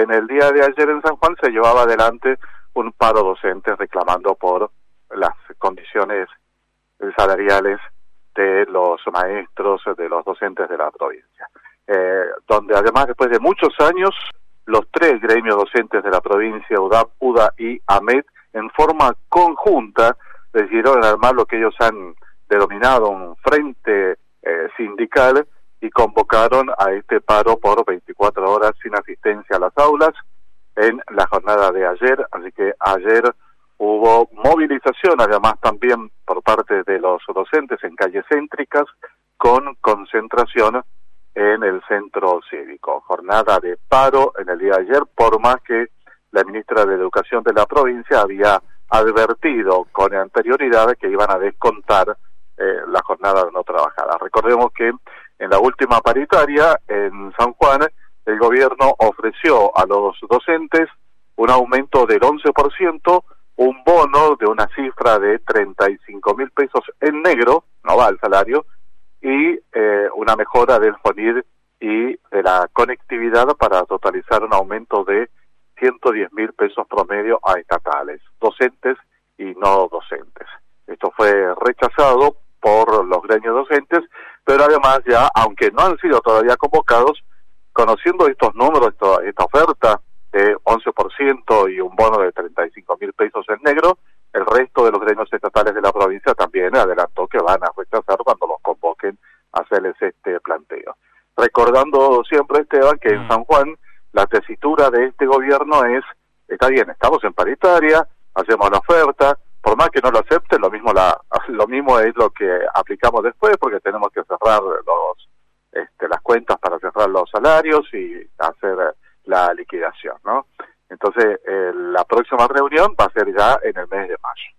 en el día de ayer en San Juan se llevaba adelante un paro docente reclamando por las condiciones salariales de los maestros, de los docentes de la provincia. Donde además, después de muchos años, los tres gremios docentes de la provincia, UDAP, UDA y AMET, en forma conjunta, decidieron armar lo que ellos han denominado un frente sindical y convocaron a este paro por 24 horas sin asistencia a las aulas en la jornada de ayer. Así que ayer hubo movilización, además también por parte de los docentes en calles céntricas, con concentración en el centro cívico. Jornada de paro en el día de ayer, por más que la ministra de Educación de la provincia había advertido con anterioridad que iban a descontar la jornada no trabajada. Recordemos que en la última paritaria en San Juan, el gobierno ofreció a los docentes un aumento del 11%, un bono de una cifra de 35.000 pesos en negro, no va al salario, y una mejora del FONIR y de la conectividad para totalizar un aumento de 110.000 pesos promedio a estatales, docentes y no docentes. Esto fue rechazado por los gremios docentes, pero además ya, aunque no han sido todavía convocados, conociendo estos números, esta oferta de 11% y un bono de 35.000 pesos en negro, el resto de los gremios estatales de la provincia también adelantó que van a rechazar cuando los convoquen a hacerles este planteo. Recordando siempre, Esteban, que en San Juan la tesitura de este gobierno es, está bien, estamos en paritaria, hacemos la oferta, por más que no lo acepten, lo mismo es lo que aplicamos después, porque tenemos que cerrar las cuentas para cerrar los salarios y hacer la liquidación, ¿no? Entonces, la próxima reunión va a ser ya en el mes de mayo.